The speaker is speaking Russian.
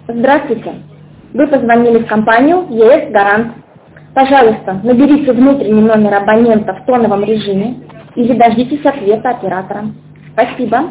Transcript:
Здравствуйте. Вы позвонили в компанию ЕС Гарант. Пожалуйста, наберите внутренний номер абонента в тоновом режиме или дождитесь ответа оператора. Спасибо.